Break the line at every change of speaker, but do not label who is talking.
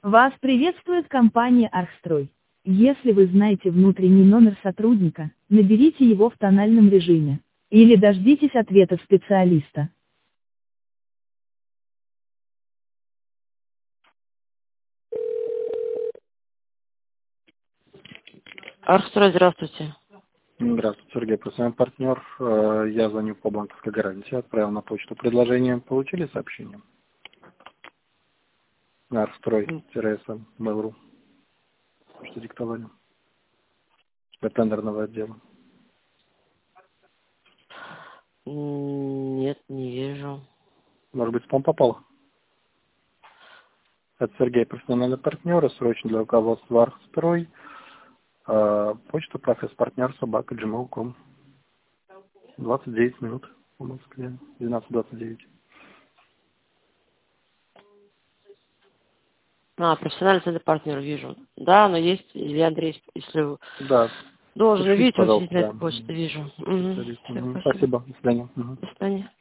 Вас приветствует компания «Архстрой». Если вы знаете внутренний номер сотрудника, наберите его в тональном режиме. Или дождитесь ответа специалиста.
Архстрой, здравствуйте.
Здравствуйте, Сергей, профессиональный партнер. Я звоню по банковской гарантии, отправил на почту предложение. Получили сообщение? На Архстрой-СМ, Mail.ru. Что диктовали? Для тендерного отдела.
Нет, не вижу.
Может быть, спам попал? Это Сергей, профессиональный партнер, срочно для руководства Архстрой. Почта профессорпартнер@gmail.com. 29 минут по Москве. 12:29.
Профессиональный центр партнер вижу. Да, но есть Илья Андрей, если вы
Да.
должен
Пишите,
видеть, он сидит
пожалуйста,
на
да.
этой почте, вижу. Угу. Все, спасибо.
Спасибо. До свидания.
До свидания.